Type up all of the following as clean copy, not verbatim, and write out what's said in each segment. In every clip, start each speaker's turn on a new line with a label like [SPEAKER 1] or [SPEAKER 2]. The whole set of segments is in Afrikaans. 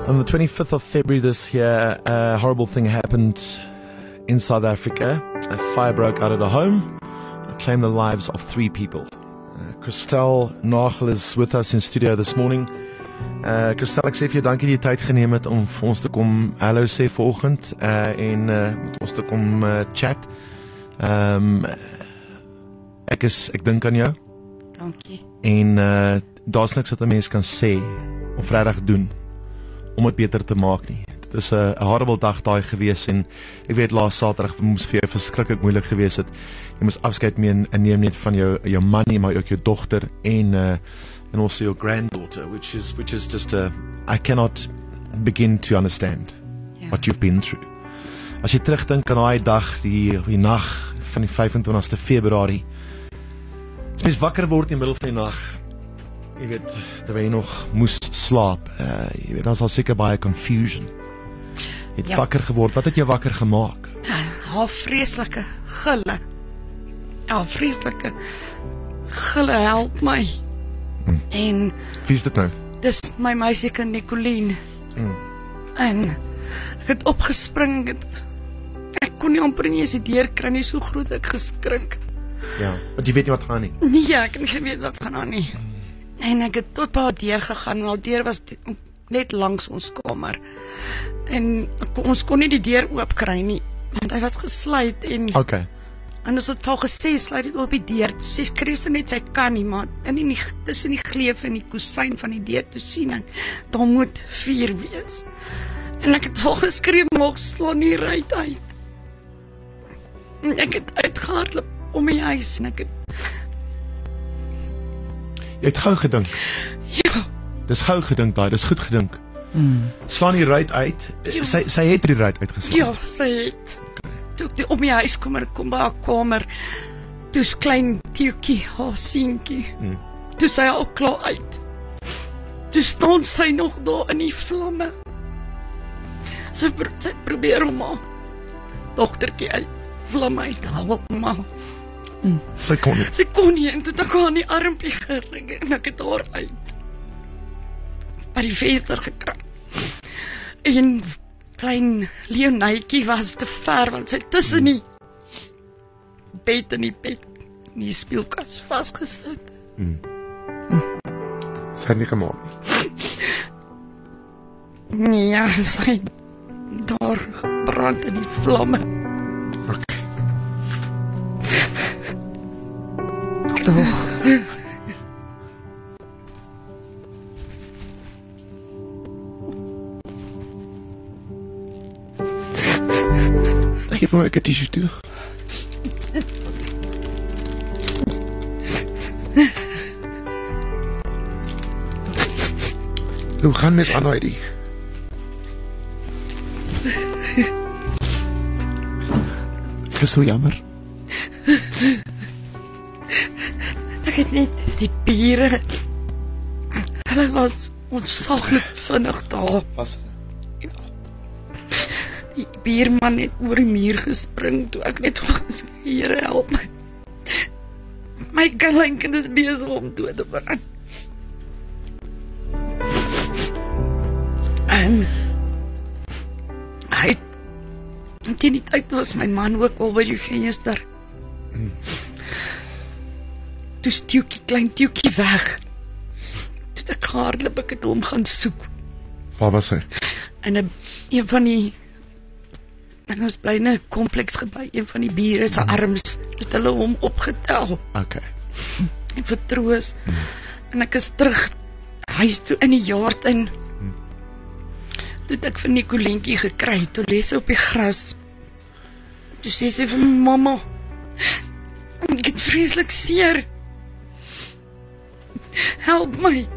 [SPEAKER 1] On the 25th of February this year, a horrible thing happened in South Africa. A fire broke out at a home, claimed the lives of 3 people. Christel Nagel is with us in studio this morning. Christel, ek sê vir jou dankie dat jy tyd geneem het om vir ons te kom hallo sê vanoggend en met ons te kom chat. Ek dink aan jou.
[SPEAKER 2] Dankie.
[SPEAKER 1] En daar's niks wat 'n mens kan sê of regtig doen om dit beter te maak nie. Dit is 'n horrible dag daai gewees en ek weet laas Saterdag moes vir jou verskriklik moeilik gewees het. Jy moes afskeid neem net van jou man nie, maar ook jou dogter en also your granddaughter, which is just I cannot begin to understand what you've been through. As jy terugdink aan daai dag, die nag van die 25ste Februarie, as mens wakker word in die middel van die nag, jy weet, terwyl jy nog moes slaap, jy weet, daar's al seker baie confusion. Jy het wakker geword, wat het jou wakker gemaak?
[SPEAKER 2] Haar vreeslike gille. Ja, vreeslike gille, help my. En
[SPEAKER 1] wie is dit nou?
[SPEAKER 2] Dis my meisiekind Nicoline. En ek het opgespring, ek kon nie amper nie eens die deur kry nie, so groot ek geskrik.
[SPEAKER 1] Ja, want jy weet nie wat gaan nie.
[SPEAKER 2] Nee, ek het nie weet wat gaan aan nie. En ek het tot by haar deur gegaan, en haar deur was net langs ons kamer. En ons kon nie die deur oop kry nie, want hy was gesluit en
[SPEAKER 1] Okay.
[SPEAKER 2] En ons het al gesê, sluit dit op die deur. Toe sê Christen net, sy kan nie, maar tussen die gleuf en die kusyn van die deur te sien, en daar moet 4 wees. En ek het al geskree, mag slaan die ruit uit. En ek het uitgehardloop om die huis, en ek het...
[SPEAKER 1] Jy het gou gedink.
[SPEAKER 2] Ja.
[SPEAKER 1] Dis gou gedink daai, dis goed gedink. Slaan die ruit uit, sy het die ruit uitgeslaan.
[SPEAKER 2] Ja, sy het. Toe ek om die huis kom by haar kamer, toe's klein Teukie, haar seentjie, toe sy al klaar uit. Toe staan sy nog daar in die vlamme. Sy probeer om haar dogtertjie uit vlamme uit te haal, maar
[SPEAKER 1] Sy
[SPEAKER 2] kon nie, en toe het ek haar in die armpie gering, en ek het haar uit by die venster gekry. En klein Leonaitjie was te ver, want sy tussen die bed en die speelkas vasgesit.
[SPEAKER 1] Sy het nie gemaak.
[SPEAKER 2] Nee, ja, sy daar brand in die vlamme.
[SPEAKER 1] Okay. Geef my 'n tissue toe. Hoe gaan met Anna-Heidi? Ek is so jammer.
[SPEAKER 2] Ek het net die bure, hulle was ontsaglik vinnig daar.
[SPEAKER 1] Was
[SPEAKER 2] Die buurman het oor die muur gespring, toe ek net gesê, Here help my. My kleinkind is besig om dood te brand. En teen die tyd was my man ook al by die venster. Toe is klein Teukie weg. Toe ek hardloop, ek het hom gaan soek.
[SPEAKER 1] Waar was hy?
[SPEAKER 2] En een van die en ons bly in 'n kompleks gebly, een van die bure se arms het hulle hom opgetel.
[SPEAKER 1] Okay.
[SPEAKER 2] En vertroos. En ek is terug huis toe in die yard in. Toe het ek vir Nicolientjie gekry, toe lê sy op die gras. Toe sê sy vir my, mamma, ek het vreeslik seer. Help my.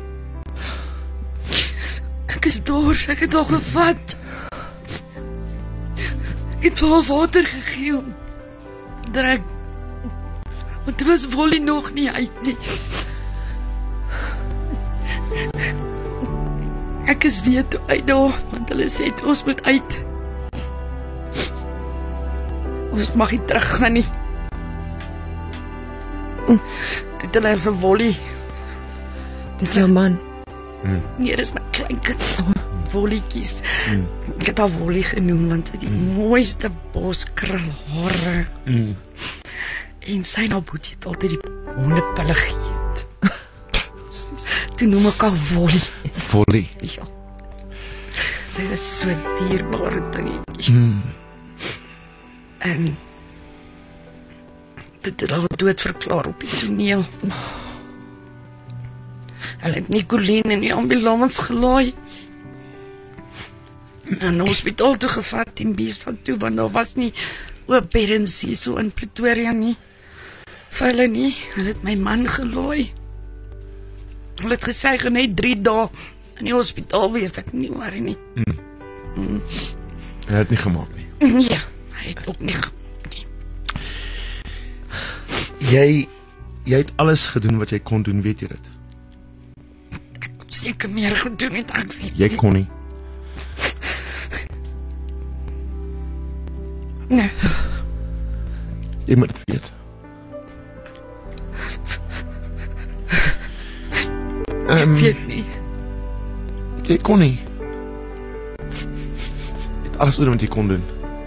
[SPEAKER 2] Ek is dors, ek het al gevat. Ek het vir haar water gegee om drink. Want toe was Wolly nog nie uit nie. Ek is weer toe uit daar, want hulle sê ons moet uit. Ons mag nie teruggaan nie. Dit hulle vir Wolly.
[SPEAKER 3] Dis jou man.
[SPEAKER 2] Nee, dis my kleinkind. wolletjies. Ek het haar wollie genoem, want die mooiste boskrulhare. En sy en haar boetie het altyd die hondepille geëet. Toe noem ek haar Wollie.
[SPEAKER 1] Wollie.
[SPEAKER 2] Ja. Sy is so dierbare dingetjie. En dit het haar dood verklaar op die toneel. Hulle het Nicoline in die ambulans gelaai. En na hospitaal toe gevat in Biesa toe, want daar was nie oop beddens hier so in Pretoria nie. Vir hulle nie, hulle het my man gelaai. Hulle het gesê, hy gaan net 3 dae in die hospitaal wees, ek nie worry nie.
[SPEAKER 1] Hy het nie gemaak nie.
[SPEAKER 2] Ja, hy het ook nie gemaak nie.
[SPEAKER 1] Jy het alles gedoen wat jy kon doen, weet jy dit?
[SPEAKER 2] Ek kon seker meer gedoen het, ek weet
[SPEAKER 1] Jy kon nie.
[SPEAKER 2] Nee.
[SPEAKER 1] Jy moet het weet.
[SPEAKER 2] Ek weet nie.
[SPEAKER 1] Jy kon nie. Jy het alles gedoen wat jy kon doen.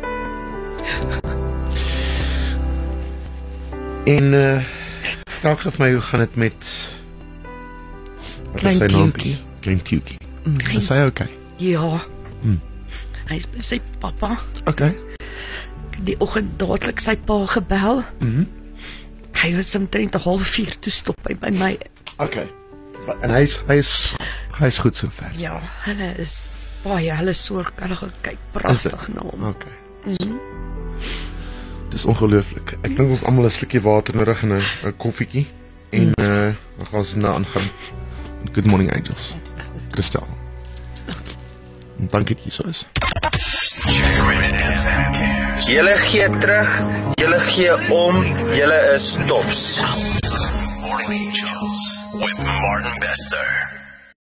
[SPEAKER 1] En vertel vir my, hoe gaan dit met
[SPEAKER 2] Klein Tjukie.
[SPEAKER 1] Klein Tjukie. Is hy okay?
[SPEAKER 2] Ja. Hy is by sy papa.
[SPEAKER 1] Okay.
[SPEAKER 2] Die oggend dadelik sy pa gebel. Hy was omtrent 3:30 toe stop hy by my.
[SPEAKER 1] Okay. En hy is goed sover.
[SPEAKER 2] Ja, hulle is baie, hulle sorg, hulle kyk pragtig na hom.
[SPEAKER 1] Okay. Dis ongelooflik. Ek dink ons almal 'n slukkie water nodig en 'n koffietjie en dan gaan ons nou aangaan. Good morning angels. Christel. En dankie dat jy so is.
[SPEAKER 3] Julle gee terug, julle gee om, julle is tops.
[SPEAKER 4] Morning Angels with Martin Bester.